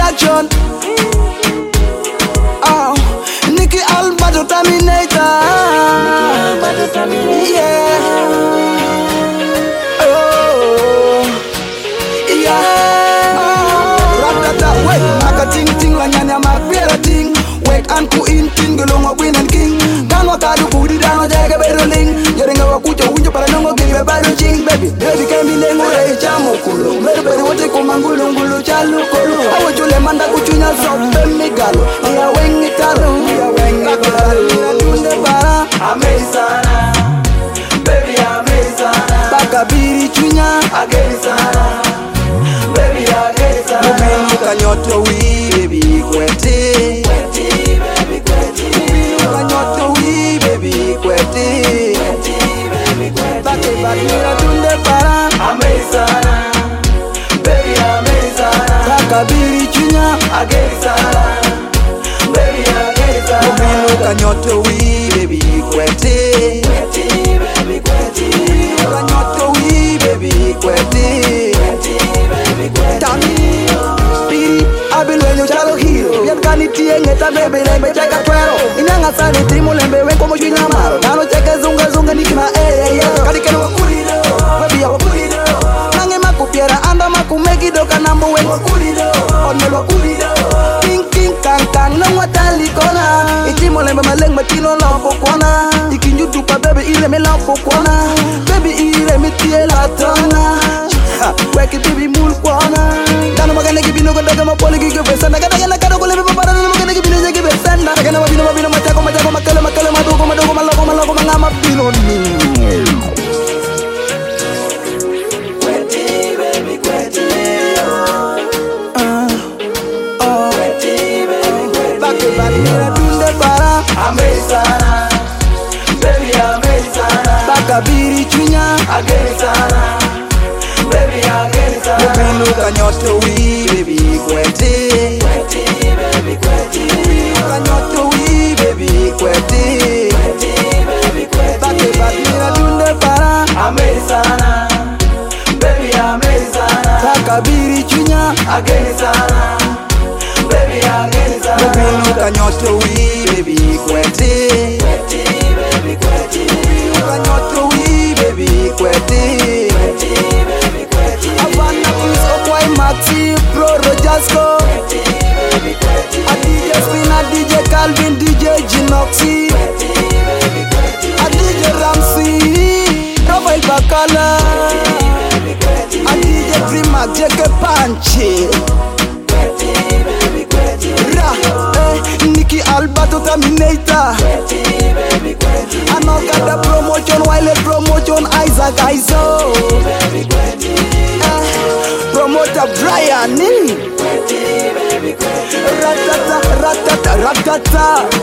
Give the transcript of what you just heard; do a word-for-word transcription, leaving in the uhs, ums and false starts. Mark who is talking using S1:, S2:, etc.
S1: production. Oh, Nicky Albato Terminator. Yeah. Oh, yeah. Ratata, wait, maka ting ting la nyanya makbiera ting. Wait and ku in ting golongo queen and king. Dango kadu kudi dango jaga beroling. Yarenga wakucha unjo para nongo giri baro ching baby. Baby kemi lengo re chamo kulo. Mere bere wote kumangulu ngulu chalu kolo. Awo chule manda kuchunya sope migalo. Iya wengi talo, iya wengi talo. Tunde para amazana, baby amazana. Bakabiri chunya agezana, baby agezana. Muminu kanyoto wi baby kwete, kwete baby kwete. Muminu kanyoto wi baby kwete, kwete baby kwete. Bakabiri tunde para amazana, baby amazana. Bakabiri chunya agezana, baby agezana. Muminu kanyoto wi baby kwete, kwete baby kwete. Muminu kanyoto wi baby kwete, kwete baby kwete. Tami Speedy abilwenyo chalo hero. Yan kaniti engeta baby lembe cheka twero. Inanga sani timu lembe wenko mo shwinya maro. Nano cheke zunga zunga nikina eh eh. Kadike no wakulido, baby ya wakulido. Nange makupiera anda makumegido kanambo wen wakulido. Onel wakulido. King king kang kang nang watali kona. Itimo lembe maleng matino lampo kona. Ikinju tupa baby ile me lampo kona. Baby ile mitie la tona. Wake it baby mul kwana. Dano magana kibino ko daga mapoli gigo besanda. Kada kana kado ko lebe para dano magana kibino zege besanda. Kana mabino mabino machako machako makale makale madogo madogo maloko maloko mangama bino ni. Kwete baby kwete. Ah oh kwete baby kwete. Bake bake tunde para amazana, baby amazana. Bakabiri chunya agezana, baby agezana. Muminu kanyoto wi baby kwete, kwete baby kwete. Muminu kanyoto wi baby kwete, kwete baby kwete. Bake bake tunde para amazana, baby amazana. Bakabiri chunya agezana, baby agezana. Muminu kanyoto wi baby kwete, kwete baby kwete. Muminu kanyoto wi baby kwete, kwete baby kwete. Havana Chris Okwai Maxi Pro Rojasco, kwete baby kwete. A D J Spin, a D J Calvin, D J Ginoxy, kwete baby kwete. A D J Ramsey, Rafael Bacala, kwete baby kwete. A D J Prima, J K Panchi, kwete baby kwete. Ra, eh, Nicky Albato Terminator, kwete baby kwete. Anokada promotion, Wiley promotion, Isaac Iso, baby kwete. Eh, promoter Brian, kwete baby kwete. Ratata, ratata, ratata.